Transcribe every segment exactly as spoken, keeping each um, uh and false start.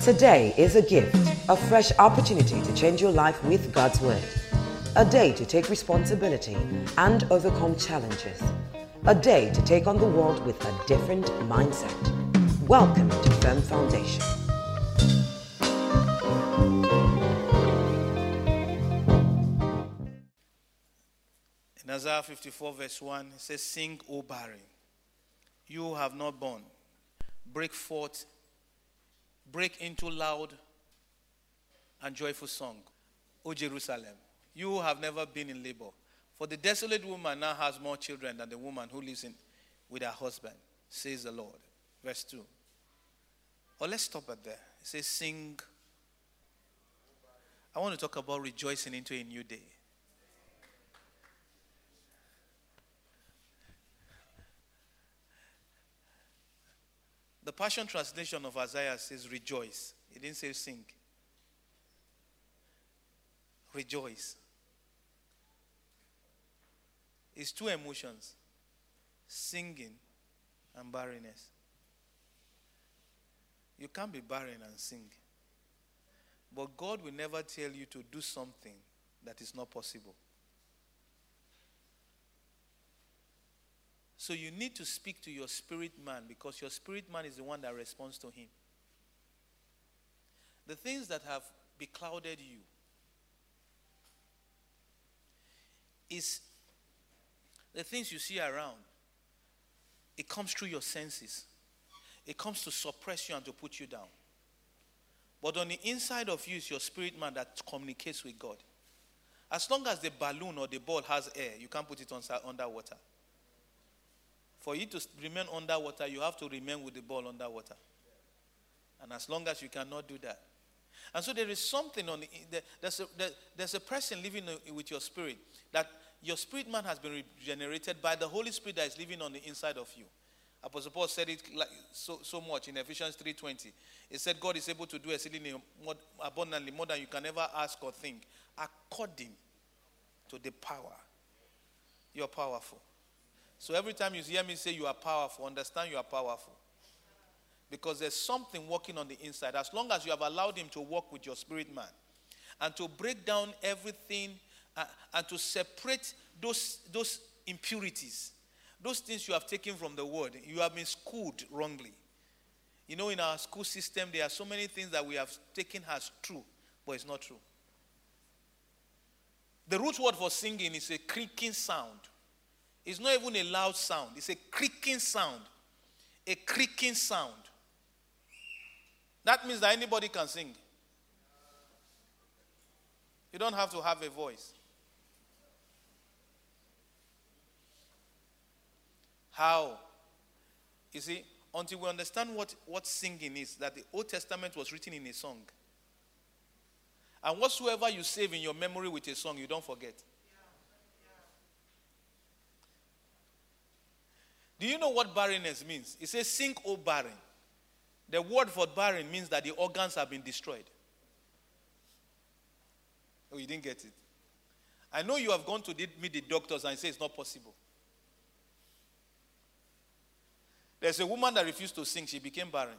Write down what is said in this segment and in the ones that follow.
Today is a gift, a fresh opportunity to change your life with God's Word. A day to take responsibility and overcome challenges. A day to take on the world with a different mindset. Welcome to Firm Foundation. In Isaiah fifty-four verse one, it says, "Sing, O barren, you who have not borne, break forth, break into loud and joyful song, O Jerusalem, you who have never been in labor. For the desolate woman now has more children than the woman who lives in, with her husband, says the Lord." Verse two. Or let's stop at there. It says, "Sing." I want to talk about rejoicing into a new day. The Passion Translation of Isaiah says rejoice. It didn't say sing. Rejoice. It's two emotions. Singing and barrenness. You can't be barren and sing. But God will never tell you to do something that is not possible. So you need to speak to your spirit man, because your spirit man is the one that responds to him. The things that have beclouded you is the things you see around. It comes through your senses. It comes to suppress you and to put you down. But on the inside of you is your spirit man that communicates with God. As long as the balloon or the ball has air, you can't put it on, underwater. For you to remain underwater, you have to remain with the ball underwater. And as long as you cannot do that. And so there is something on the, there's a, there's a person living with your spirit, that your spirit man has been regenerated by the Holy Spirit that is living on the inside of you. Apostle Paul said it like so, so much in Ephesians three twenty. He said God is able to do exceedingly more abundantly, more than you can ever ask or think, according to the power. You're powerful. So every time you hear me say you are powerful, understand you are powerful. Because there's something working on the inside. As long as you have allowed him to work with your spirit man and to break down everything uh, and to separate those, those impurities, those things you have taken from the word. You have been schooled wrongly. You know, in our school system, there are so many things that we have taken as true, but it's not true. The root word for singing is a creaking sound. It's not even a loud sound. It's a creaking sound. A creaking sound. That means that anybody can sing. You don't have to have a voice. How? You see, until we understand what, what singing is, that the Old Testament was written in a song. And whatsoever you save in your memory with a song, you don't forget. Do you know what barrenness means? It says, "Sing, O barren." The word for barren means that the organs have been destroyed. Oh, you didn't get it. I know you have gone to meet the doctors and say it's not possible. There's a woman that refused to sing. She became barren.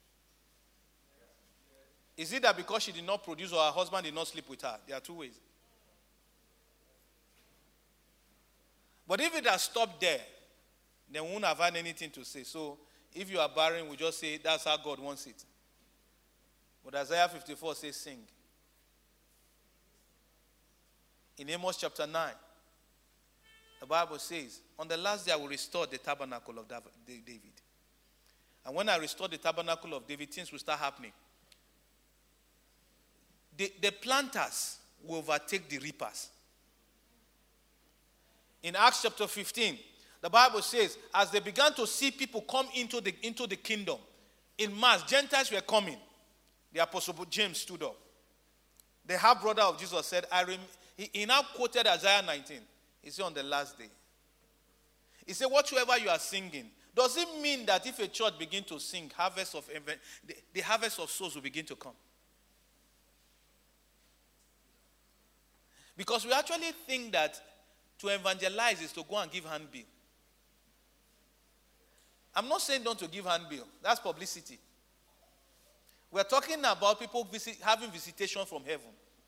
Is it that because she did not produce or her husband did not sleep with her? There are two ways. But if it has stopped there, then we won't have had anything to say. So if you are barren, we just say that's how God wants it. But Isaiah fifty-four says sing. In Amos chapter nine, the Bible says, "On the last day I will restore the tabernacle of David. And when I restore the tabernacle of David, things will start happening. The, the planters will overtake the reapers." In Acts chapter fifteen, the Bible says, as they began to see people come into the, into the kingdom, in mass, Gentiles were coming. The Apostle James stood up. The half-brother of Jesus said, I rem-, he, he now quoted Isaiah nineteen. He said, on the last day. He said, whatsoever you are singing, does it mean that if a church begins to sing, harvest of the, the harvest of souls will begin to come? Because we actually think that to evangelize is to go and give handbill. I'm not saying don't to give handbill. That's publicity. We're talking about people visit, having visitation from heaven.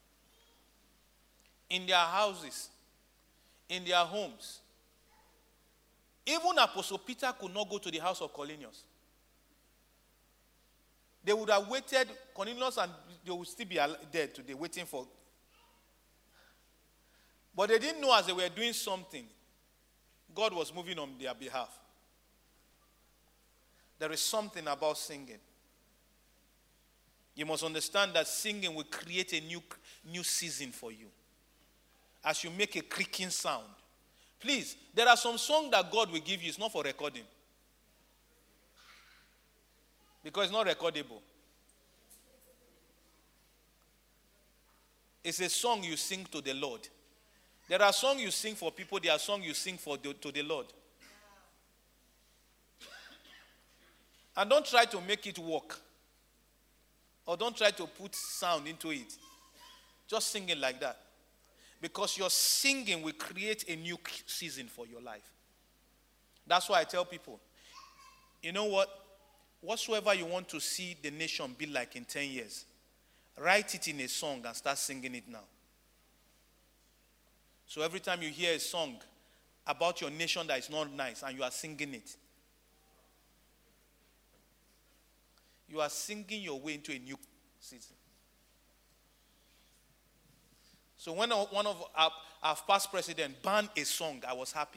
In their houses, in their homes. Even Apostle Peter could not go to the house of Cornelius. They would have waited, Cornelius, and they would still be dead today, waiting for. But they didn't know as they were doing something, God was moving on their behalf. There is something about singing. You must understand that singing will create a new, new season for you. As you make a creaking sound. Please, there are some songs that God will give you. It's not for recording. Because it's not recordable. It's a song you sing to the Lord. There are songs you sing for people. There are songs you sing for the, to the Lord. And don't try to make it work. Or don't try to put sound into it. Just sing it like that. Because your singing will create a new season for your life. That's why I tell people, you know what? Whatsoever you want to see the nation be like in ten years, write it in a song and start singing it now. So every time you hear a song about your nation that is not nice and you are singing it, you are singing your way into a new season. So when one of our, our past presidents banned a song, I was happy.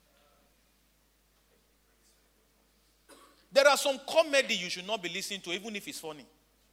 There are some comedy you should not be listening to, even if it's funny.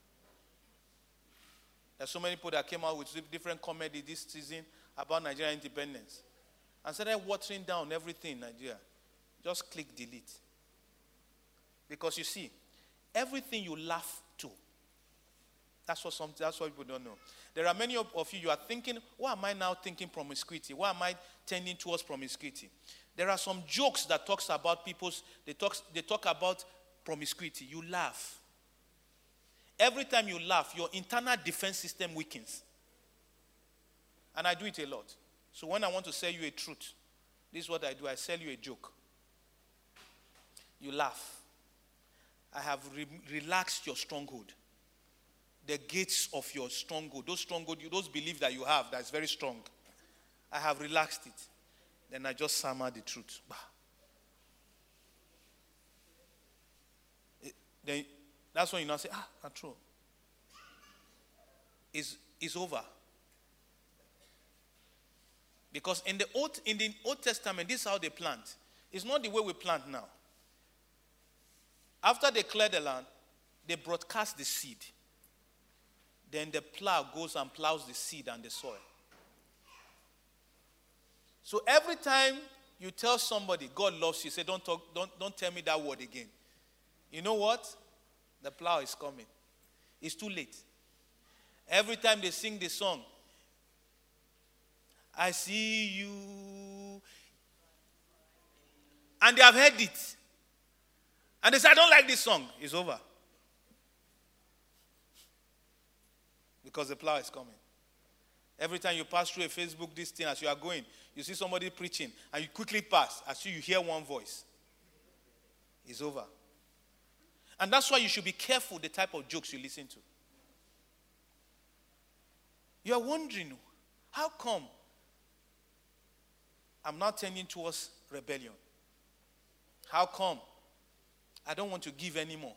There's so many people that came out with different comedy this season about Nigerian independence. And started watering down everything in Nigeria. Just click delete. Because you see, everything you laugh to, that's what some, that's what people don't know. There are many of, of you, you are thinking, why am I now thinking promiscuity? Why am I tending towards promiscuity? There are some jokes that talks about people's, they talk, they talk about promiscuity. You laugh. Every time you laugh, your internal defense system weakens. And I do it a lot. So when I want to sell you a truth, this is what I do. I sell you a joke. You laugh. I have re- relaxed your stronghold. The gates of your stronghold, those stronghold, those beliefs that you have that's very strong, I have relaxed it. Then I just summer the truth. It, then, that's when you now say, ah, that's true. It's, it's over. Because in the Old, in the Old Testament, this is how they plant. It's not the way we plant now. After they clear the land, they broadcast the seed. Then the plow goes and plows the seed and the soil. So every time you tell somebody God loves you, say, don't talk, don't, don't tell me that word again. You know what? The plow is coming. It's too late. Every time they sing the song, I see you. And they have heard it. And they say, I don't like this song. It's over. Because the plow is coming. Every time you pass through a Facebook, this thing, as you are going, you see somebody preaching, and you quickly pass, as you hear one voice. It's over. And that's why you should be careful the type of jokes you listen to. You are wondering, how come I'm not tending towards rebellion? How come I don't want to give anymore?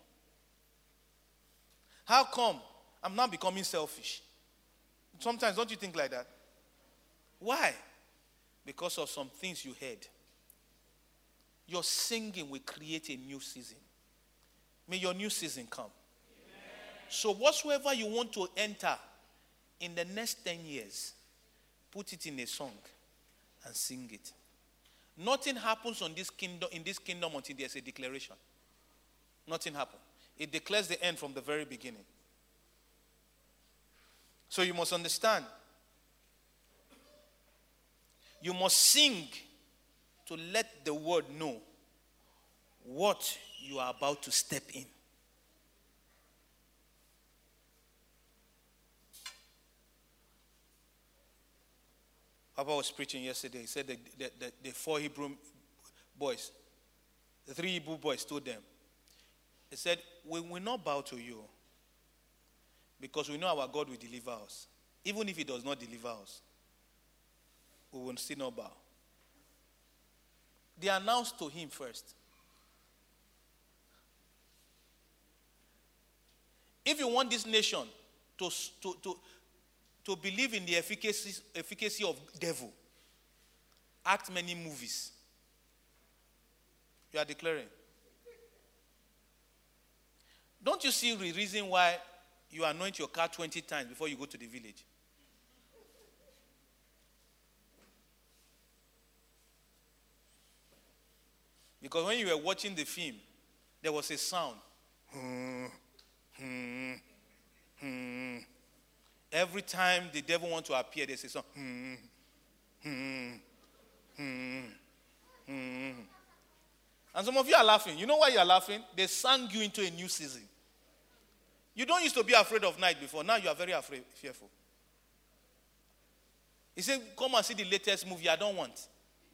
How come I'm not becoming selfish? Sometimes, don't you think like that? Why? Because of some things you heard. Your singing will create a new season. May your new season come. Amen. So whatsoever you want to enter in the next ten years, put it in a song and sing it. Nothing happens on this kingdom, in this kingdom until there's a declaration. Nothing happens. It declares the end from the very beginning. So you must understand. You must sing to let the world know what you are about to step in. Papa was preaching yesterday. He said the, the, the, the four Hebrew boys, the three Hebrew boys told them, he said, we will not bow to you. Because we know our God will deliver us. Even if he does not deliver us, we will still not bow. They announced to him first. If you want this nation to, to, to, to believe in the efficacy, efficacy of devil, act many movies. You are declaring. Don't you see the reason why you anoint your car twenty times before you go to the village? Because when you were watching the film, there was a sound. Hmm, hmm, hmm. Every time the devil wants to appear, there's a sound. Hmm, hmm, hmm, hmm. And some of you are laughing. You know why you are laughing? They sang you into a new season. You don't used to be afraid of night before. Now you are very afraid, fearful. He said, come and see the latest movie. I don't want.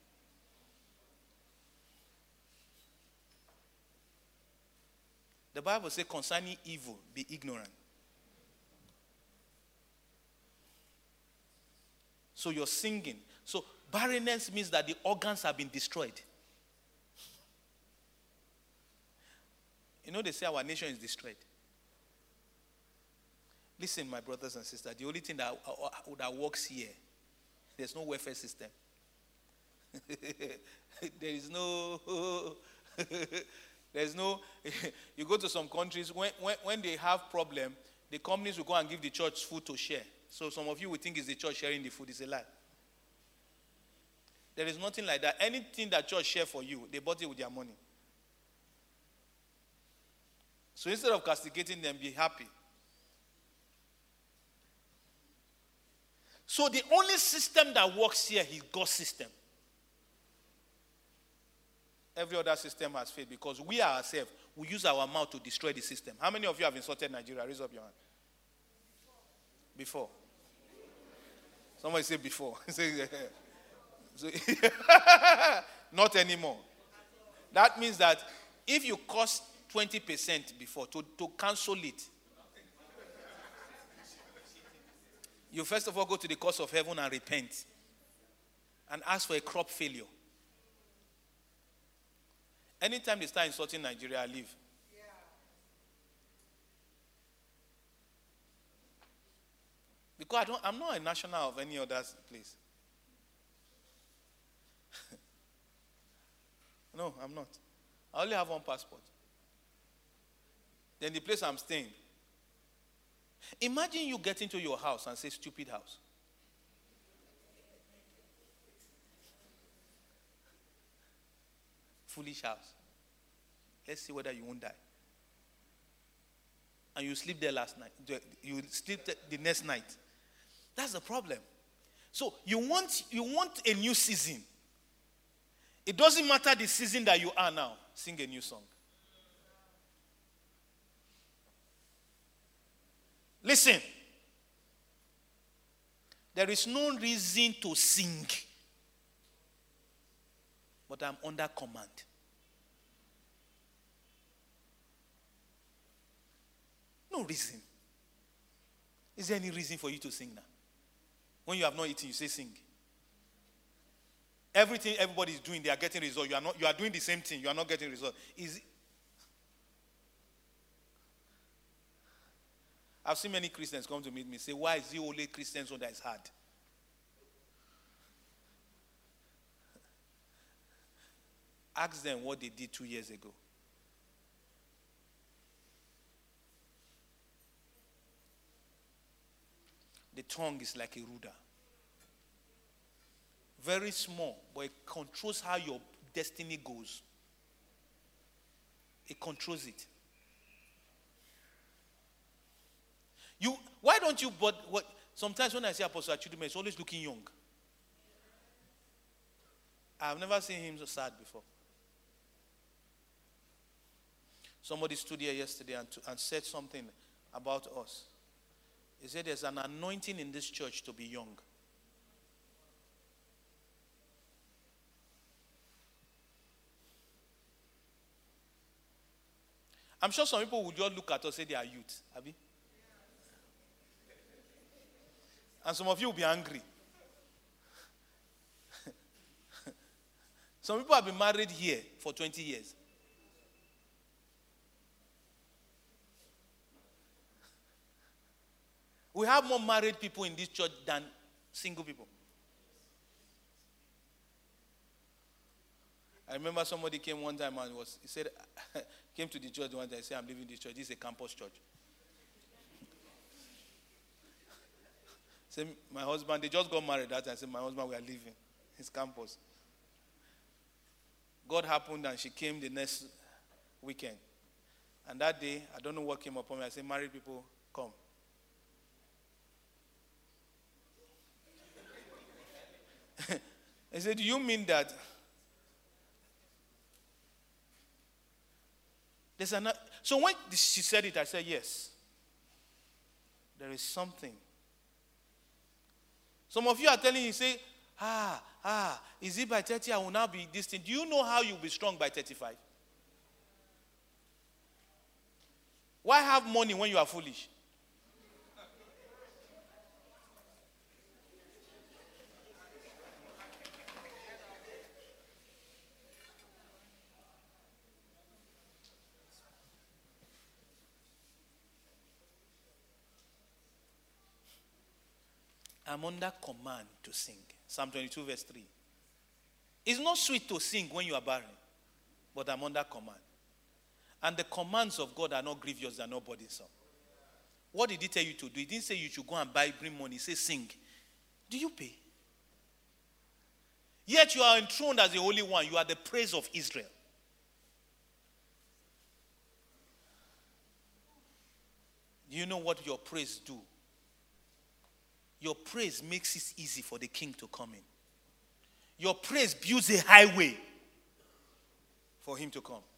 The Bible says concerning evil, be ignorant. So you're singing. So barrenness means that the organs have been destroyed. You know, they say our nation is destroyed. Listen, my brothers and sisters, the only thing that, uh, that works here, there's no welfare system. There is no, there's no, you go to some countries, when, when, when they have problem, the companies will go and give the church food to share. So some of you would think it's the church sharing the food. It's a lie. There is nothing like that. Anything that church share for you, they bought it with their money. So instead of castigating them, be happy. So the only system that works here is God's system. Every other system has failed because we ourselves, we use our mouth to destroy the system. How many of you have insulted Nigeria? Raise up your hand. Before. Somebody say before. Not anymore. That means that if you cost twenty percent before to, to cancel it, you first of all go to the courts of heaven and repent and ask for a crop failure. Anytime they start insulting Nigeria, I leave. Yeah. Because I don't, I'm not a national of any other place. No, I'm not. I only have one passport. Then the place I'm staying. Imagine you get into your house and say, stupid house. Foolish house. Let's see whether you won't die. And you sleep there last night. You sleep the next night. That's the problem. So you want, you want a new season. It doesn't matter the season that you are now. Sing a new song. Listen. There is no reason to sing. But I'm under command. No reason. Is there any reason for you to sing now? When you have not eaten, you say sing. Everything everybody is doing, they are getting results. You are not. You are doing the same thing. You are not getting results. Is it? I've seen many Christians come to meet me and say, why is it only Christians that is hard? Ask them what they did two years ago. The tongue is like a ruler. Very small, but it controls how your destiny goes. It controls it. You, why don't you, but what, sometimes when I see Apostle Achudime, he's always looking young. I've never seen him so sad before. Somebody stood here yesterday and, to, and said something about us. He said there's an anointing in this church to be young. I'm sure some people would just look at us and say they are youth. Abi? And some of you will be angry. Some people have been married here for twenty years. We have more married people in this church than single people. I remember somebody came one time and was, he said, came to the church one day and said, I'm leaving this church. This is a campus church. Say, my husband, they just got married that time. I said, my husband, we are leaving his campus. God happened and she came the next weekend. And that day, I don't know what came upon me. I said, married people, come. I said, do you mean that there's another? So when she said it, I said, yes. There is something. Some of you are telling you, say, ah, ah, is it by thirty I will now be this thing? Do you know how you'll be strong by thirty-five? Why have money when you are foolish? I'm under command to sing. Psalm twenty-two verse three. It's not sweet to sing when you are barren, but I'm under command. And the commands of God are not grievous, they are not burdensome. What did he tell you to do? He didn't say you should go and buy, bring money. He said sing. Do you pay? Yet you are enthroned as the Holy One. You are the praise of Israel. Do you know what your praise do? Your praise makes it easy for the king to come in. Your praise builds a highway for him to come.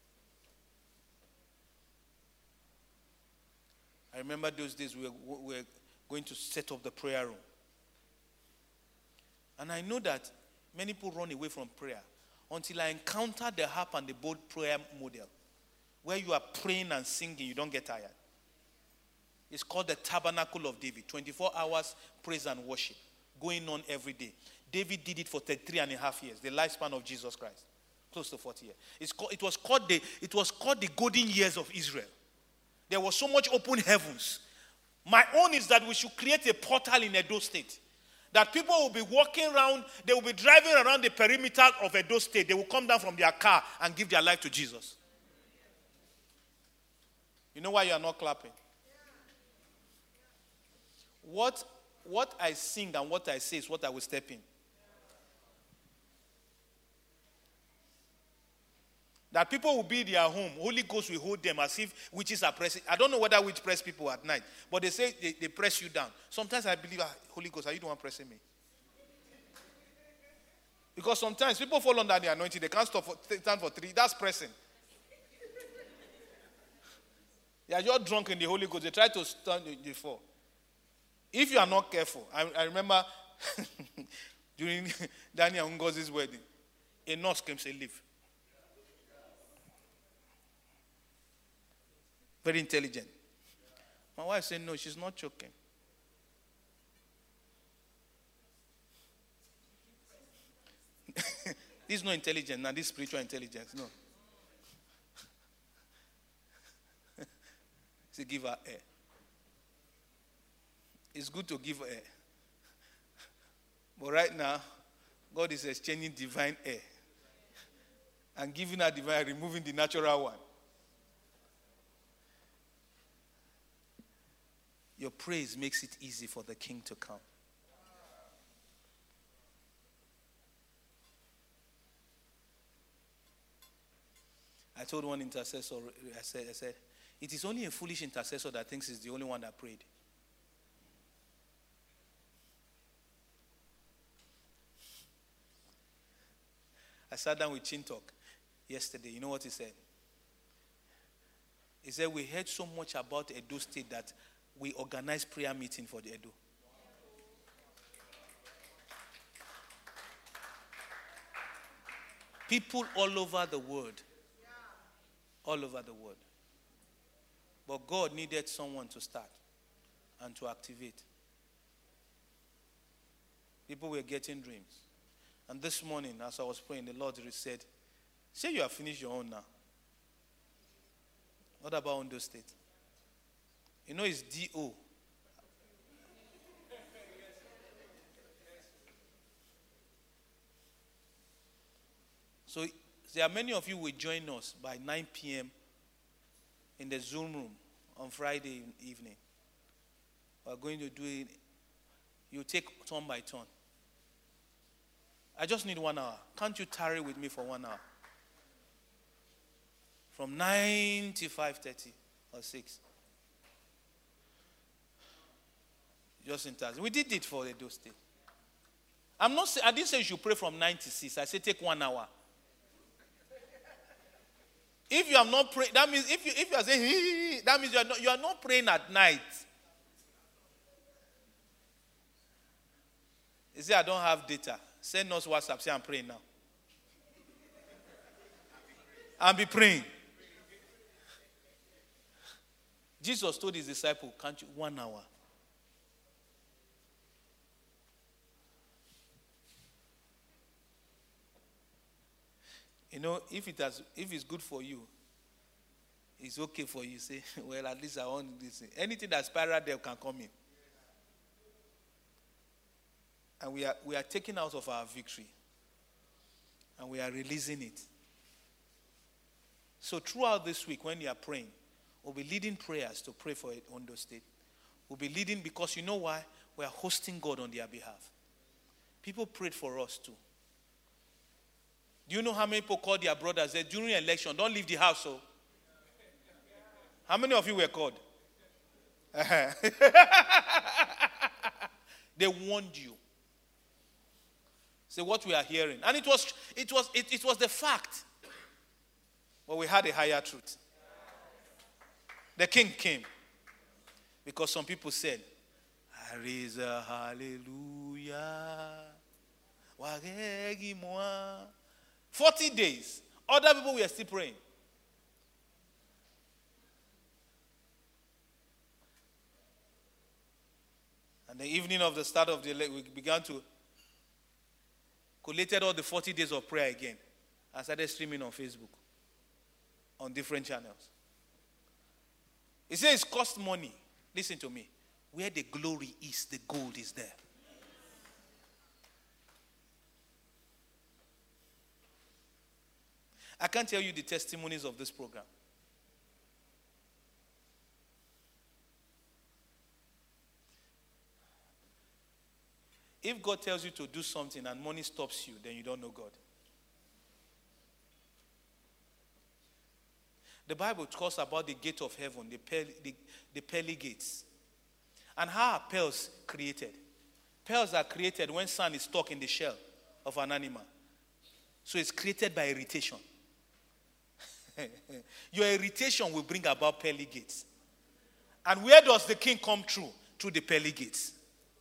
I remember those days we were, we were going to set up the prayer room. And I know that many people run away from prayer until I encounter the harp and the bold prayer model, where you are praying and singing, you don't get tired. It's called the Tabernacle of David. twenty-four hours praise and worship going on every day. David did it for thirty-three and a half years, the lifespan of Jesus Christ. Close to forty years. It's called, it, was called the, it was called the golden years of Israel. There was so much open heavens. My own is that we should create a portal in Edo State. That people will be walking around, they will be driving around the perimeter of Edo State. They will come down from their car and give their life to Jesus. You know why you are not clapping? What, what I sing and what I say is what I will step in. That people will be in their home. Holy Ghost will hold them as if witches are pressing. I don't know whether witches press people at night. But they say they, they press you down. Sometimes I believe, ah, Holy Ghost, are you the one pressing me? Because sometimes people fall under the anointing. They can't stop for, stand for three. That's pressing. They are just drunk in the Holy Ghost. They try to stand before. If you are not careful, I, I remember during Daniel Ngozi's wedding, a nurse came and said, leave. Very intelligent. My wife said, no, she's not choking. This is not intelligence, now this is spiritual intelligence. No. She give her air. It's good to give air. But right now, God is exchanging divine air and giving her divine, removing the natural one. Your praise makes it easy for the king to come. I told one intercessor, I said, I said, it is only a foolish intercessor that thinks he's the only one that prayed. I sat down with Chintok yesterday. You know what he said? He said, we heard so much about Edo State that we organized prayer meeting for the Edo. People all over the world. All over the world. But God needed someone to start and to activate. People were getting dreams. And this morning, as I was praying, the Lord said, say you have finished your own now. What about Ondo State? You know it's D O. So there are many of you who will join us by nine p.m. in the Zoom room on Friday evening. We're going to do it. You take turn by turn. I just need one hour. Can't you tarry with me for one hour? From nine to five thirty or six. Just in time. We did it for Edo State. I'm not say, I didn't say you should pray from nine to six. I said take one hour. If you have not prayed, that means if you if you are saying hee, hee, hee, that means you are not you are not praying at night. You say I don't have data. Send us WhatsApp. Say I'm praying now. And be praying. Jesus told his disciple, can't you one hour? You know, if it has, if it's good for you, it's okay for you. Say, well, at least I want this. Anything that's spiral there can come in. And we are we are taking out of our victory. And we are releasing it. So throughout this week, when you are praying, we'll be leading prayers to pray for Ondo State. We'll be leading because you know why? We are hosting God on their behalf. People prayed for us too. Do you know how many people called their brothers said during election, don't leave the house? So, how many of you were called? They warned you. Say what we are hearing, and it was it was it, it was the fact, but we had a higher truth. The king came because some people said, "There is a hallelujah." Forty days. Other people were still praying. And the evening of the start of the we began to collated all the forty days of prayer again and started streaming on Facebook, on different channels. He says it costs money. Listen to me. Where the glory is, the gold is there. I can't tell you the testimonies of this program. If God tells you to do something and money stops you, then you don't know God. The Bible talks about the gate of heaven, the pearly, the, the pearly gates. And how are pearls created? Pearls are created when sand is stuck in the shell of an animal. So it's created by irritation. Your irritation will bring about pearly gates. And where does the king come through? Through the pearly gates.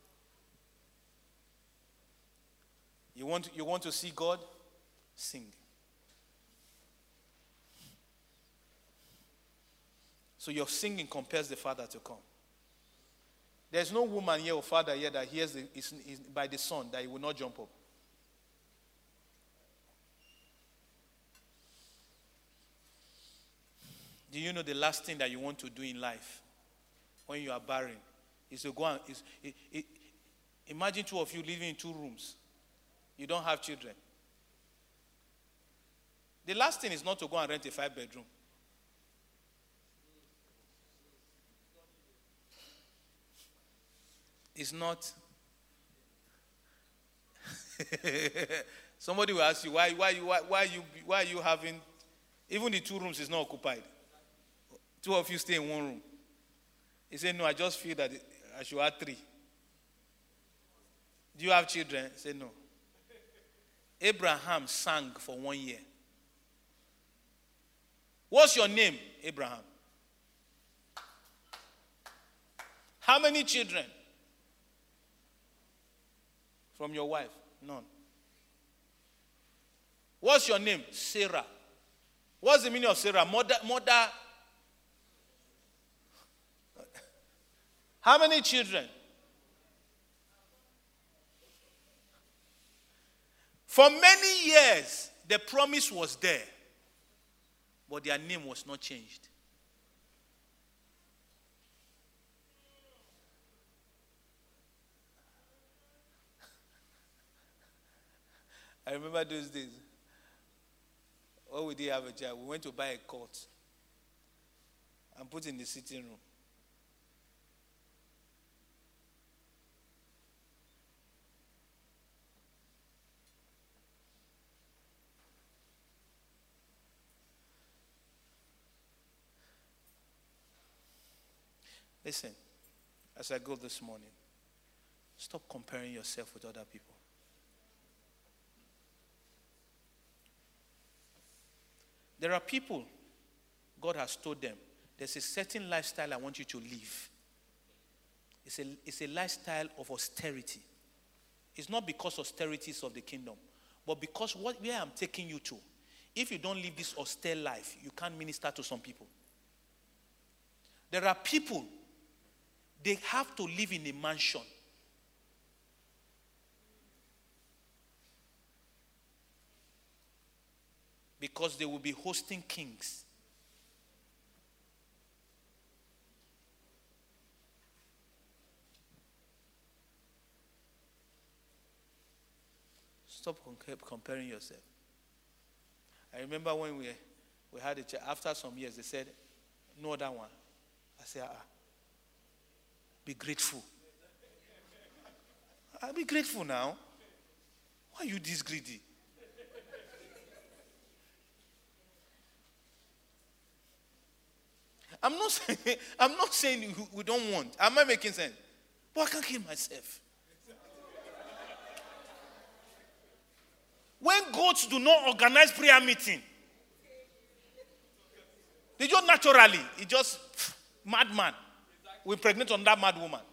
You want, you want to see God? Sing. So your singing compels the Father to come. There's no woman here or father here that hears the, is, is by the Son that he will not jump up. Do you know the last thing that you want to do in life when you are barren is to go and is, it, it, imagine two of you living in two rooms. You don't have children. The last thing is not to go and rent a five bedroom. It's not. Somebody will ask you why why you why, why you why are you having even the two rooms is not occupied. Two of you stay in one room. He said, no, I just feel that I should have three. Do you have children? He said, no. Abraham sang for one year. What's your name, Abraham? How many children? From your wife? None. What's your name? Sarah. What's the meaning of Sarah? Mother, mother. How many children? For many years, the promise was there, but their name was not changed. I remember those days. When we didn't have a job, we went to buy a coat and put in the sitting room. Listen, as I go this morning, stop comparing yourself with other people. There are people, God has told them, there's a certain lifestyle I want you to live. It's a, it's a lifestyle of austerity. It's not because austerity is of the kingdom, but because what, where I'm taking you to, if you don't live this austere life, you can't minister to some people. There are people, they have to live in a mansion. Because they will be hosting kings. Stop comparing yourself. I remember when we, we had a chat, after some years, they said, no other one. I said, ah, be grateful. I'll be grateful now. Why are you this greedy? I'm not saying, I'm not saying we don't want. Am I making sense? But I can't kill myself. When goats do not organize prayer meeting, they just naturally, it just, pff, madman. We pregnant on that mad woman.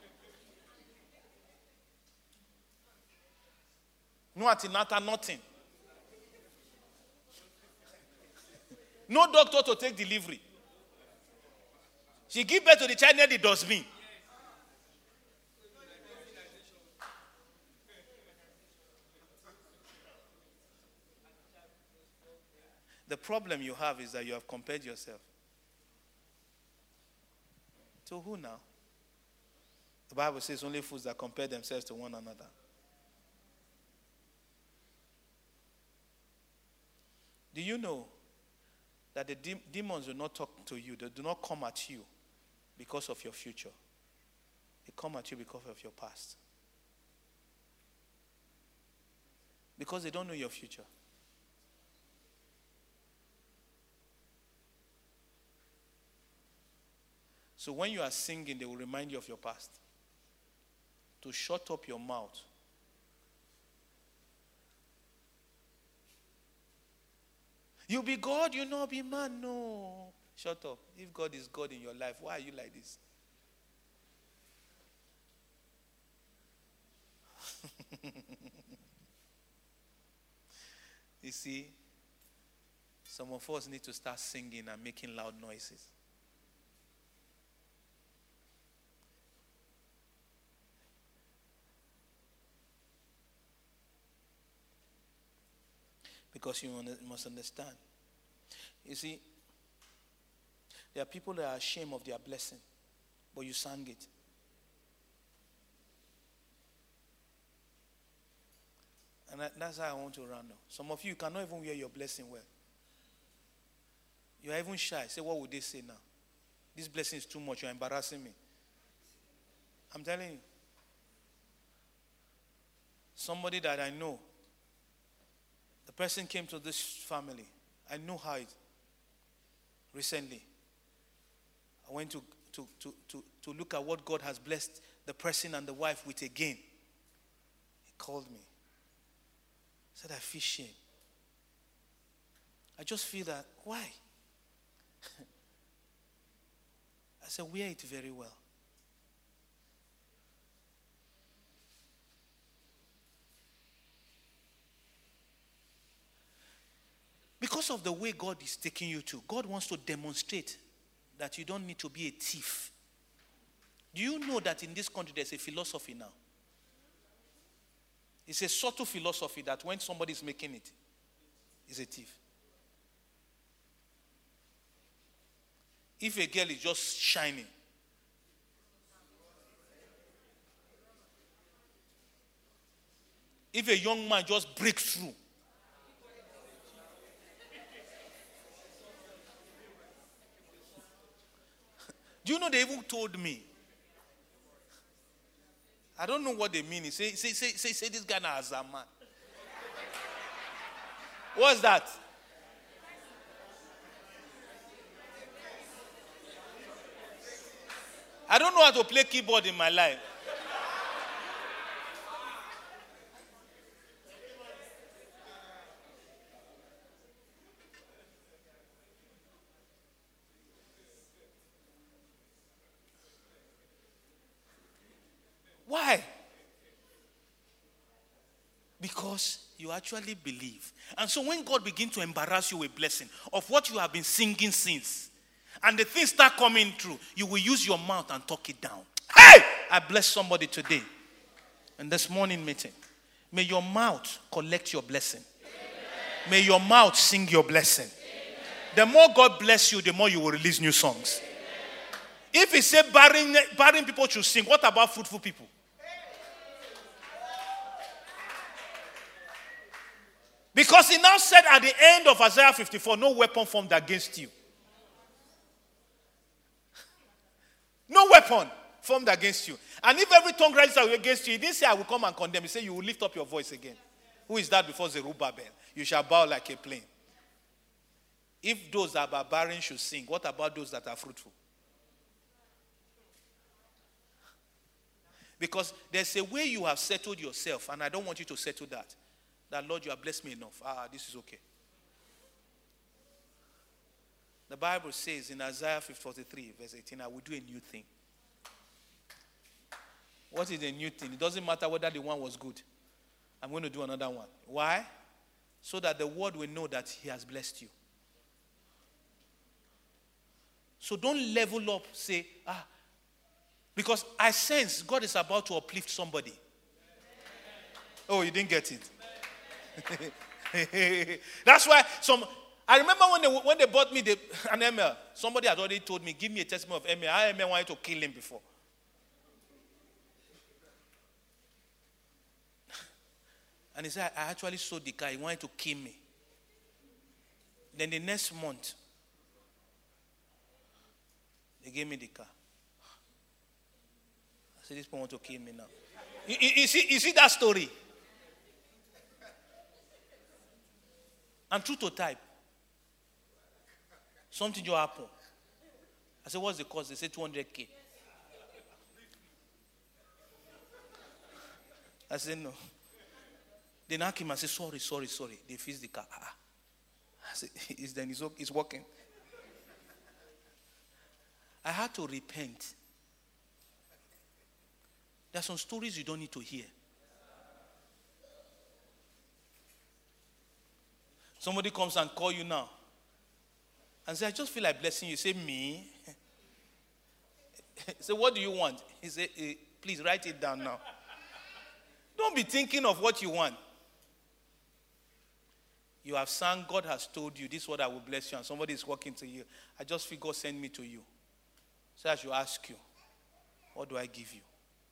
No antenatal, nothing. No doctor to take delivery. She gave birth to the child near the dustbin. The problem you have is that you have compared yourself. To who now? The Bible says only fools that compare themselves to one another. Do you know that the de- demons will not talk to you? They do not come at you because of your future. They come at you because of your past. Because they don't know your future. So when you are singing, they will remind you of your past. To shut up your mouth. You be God, you not be man. No. Shut up. If God is God in your life, why are you like this? You see, some of us need to start singing and making loud noises. Because you must understand. You see, there are people that are ashamed of their blessing, but you sang it. And that's how I want to round up. Some of you cannot even wear your blessing well. You are even shy. Say, what would they say now? This blessing is too much. You're embarrassing me. I'm telling you. Somebody that I know, the person came to this family. I know how it. Recently, I went to, to, to, to, to look at what God has blessed the person and the wife with again. He called me. He said, I feel shame. I just feel that, why? I said, wear it very well. Because of the way God is taking you to, God wants to demonstrate that you don't need to be a thief. Do you know that in this country there's a philosophy now? It's a subtle philosophy that when somebody is making it, is a thief. If a girl is just shining, if a young man just breaks through, do you know they even told me? I don't know what they mean. Say, say, say, say, say this guy now as a man. What's that? I don't know how to play keyboard in my life. Why? Because you actually believe. And so when God begins to embarrass you with blessing of what you have been singing since, and the things start coming through, you will use your mouth and talk it down. Hey! I bless somebody today. In this morning meeting, may your mouth collect your blessing. Amen. May your mouth sing your blessing. Amen. The more God bless you, the more you will release new songs. Amen. If he said barren, barren people should sing, what about fruitful people? Because he now said at the end of Isaiah fifty-four, no weapon formed against you. No weapon formed against you. And if every tongue rises against you, he didn't say I will come and condemn. He said you will lift up your voice again. Who is that before Zerubbabel? You shall bow like a plane. If those that are barren should sing, what about those that are fruitful? Because there's a way you have settled yourself, and I don't want you to settle that. That, Lord, you have blessed me enough. Ah, this is okay. The Bible says in Isaiah forty-three, verse eighteen, I will do a new thing. What is a new thing? It doesn't matter whether the one was good. I'm going to do another one. Why? So that the world will know that he has blessed you. So don't level up, say, ah, because I sense God is about to uplift somebody. Oh, you didn't get it. That's why some... I remember when they, when they bought me the, an M L, somebody had already told me, give me a testimony of M L. How M L wanted to kill him before. And he said, I actually sold the car. He wanted to kill me. Then the next month, they gave me the car. I said, this person wants to kill me now. You, you, you, see, you see that story? And true to type. Something just happened. I said, what's the cost? They said two hundred K. I said, no. They now came and said, sorry, sorry, sorry. They fixed the car. Ah. I said, it's then it's, it's working. I had to repent. There are some stories you don't need to hear. Somebody comes and call you now and say, I just feel like blessing you. Say, me? Say, what do you want? He said, eh, please write it down now. Don't be thinking of what you want. You have sung, God has told you, this is what I will bless you, and somebody is walking to you. I just feel God send me to you. So I should ask you, what do I give you?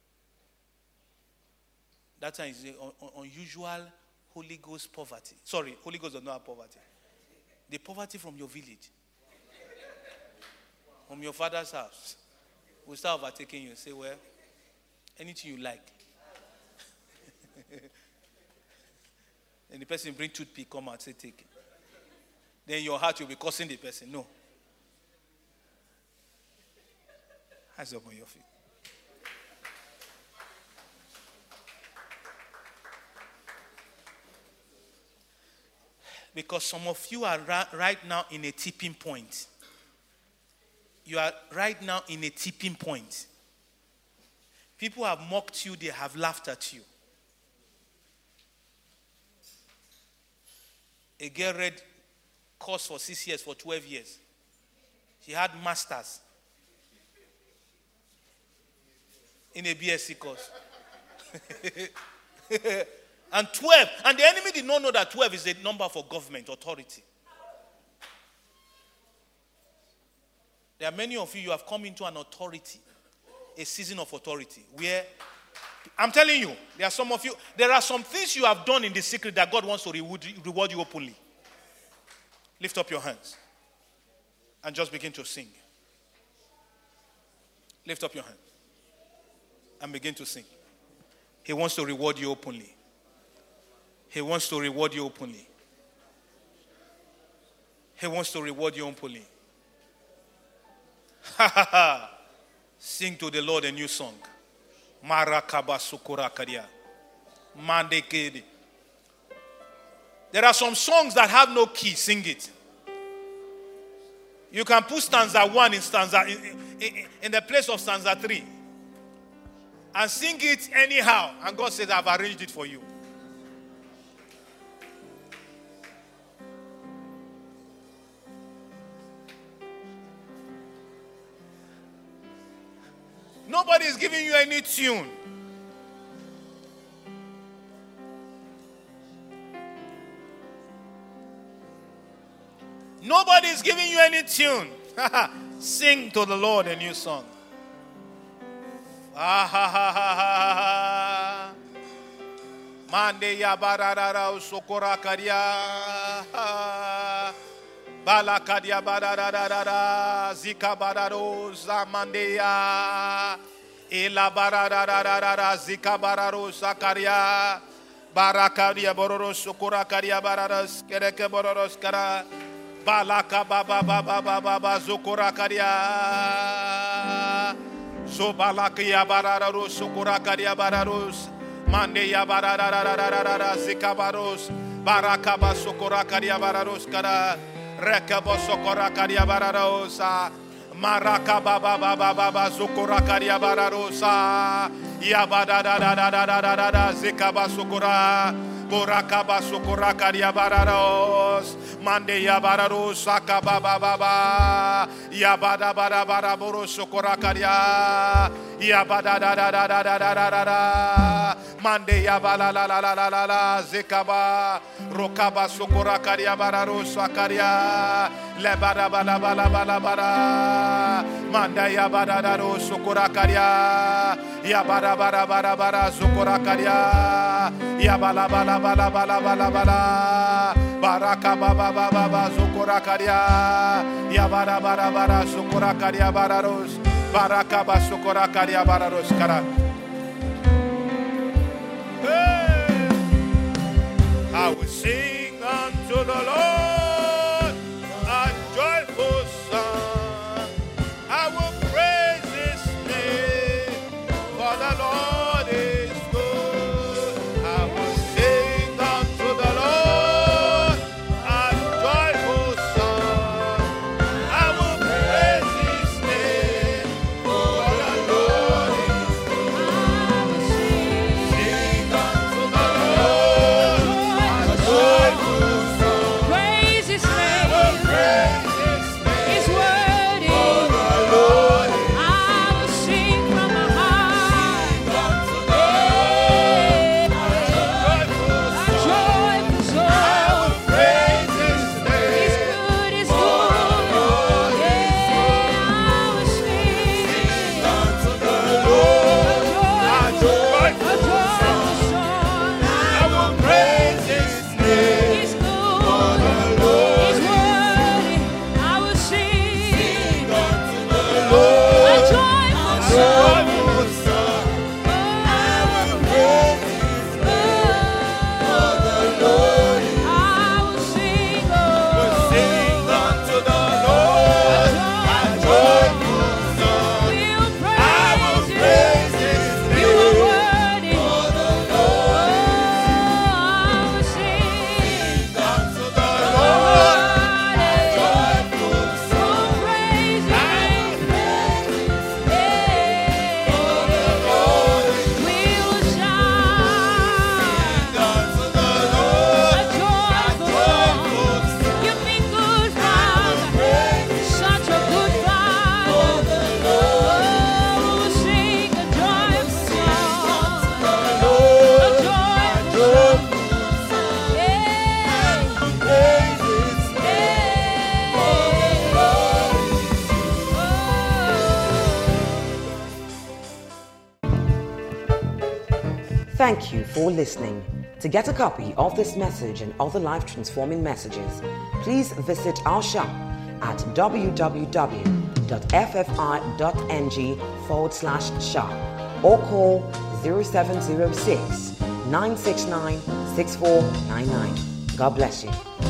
That time is un- un- unusual Holy Ghost poverty. Sorry, Holy Ghost does not have poverty. The poverty from your village. From your father's house. Will start overtaking you and say, well, anything you like. And the person bring toothpick, come out, say, take it. Then your heart will be cursing the person. No. Hands up on your feet. Because some of you are ra- right now in a tipping point. You are right now in a tipping point. People have mocked you, they have laughed at you. A girl read course for six years, for twelve years. She had masters in a B S c course. And twelve. And the enemy did not know that twelve is a number for government authority. There are many of you, you have come into an authority, a season of authority, where, I'm telling you, there are some of you, there are some things you have done in the secret that God wants to reward, reward you openly. Lift up your hands and just begin to sing. Lift up your hands and begin to sing. He wants to reward you openly. He wants to reward you openly. He wants to reward you openly. Ha ha ha. Sing to the Lord a new song. Marakaba sukura kadia. Mandekede. There are some songs that have no key. Sing it. You can put stanza one in stanza in, in, in the place of stanza three. And sing it anyhow. And God says, I've arranged it for you. Nobody is giving you any tune. Nobody is giving you any tune. Sing to the Lord a new song. Ah ha ha ha ha ha. Mande ya barara usokora kadia. Bala kadia barara zika bararo zamandeya. Ela barara zika bararo sakaria. Barakadia bororo sokora kadia bararas kereke bororos kara. Balaka baba baba baba zokora kadia. So balakia bararo sokora kadia bararos. Mande ya barara zika baros. Barakaba sokora kadia bararos kara. Rekabo sokora kadia bararosa. Maraka baba baba baba zokora kadia bararosa. Yabada da da da da da da da da zikaba sokora. Borakaba sokora kadia bararos. Mande ya bararosa kababa baba. Yabada bara bara boro sokora kadia. Yabada da da da da da da da da. Mande ya bala la la la la la la zikaba. Rokaba sokora kadia bararosa kadia. Le bara bala bala bala bara. Manda ya bara da ro sokora kadia. Ya bara bara bara bara sokora kadia. Ya bala bala bala bala bala bala. Baraka baba baba baba sokora kadia. Ya bara bara bara sokora kadia bararos. Baraka ba sokora kadia bararos kara. Hey. I will sing unto the Lord a joyful song. I will praise His name, for the Lord is good. I will sing unto the Lord a joyful song. I will praise His name, for the Lord is good. Sing unto the Lord a joyful song. Thank you for listening. To get a copy of this message and other life-transforming messages, please visit our shop at www.ffi.ng forward slash shop or call zero seven zero six, nine six nine, six four nine nine. God bless you.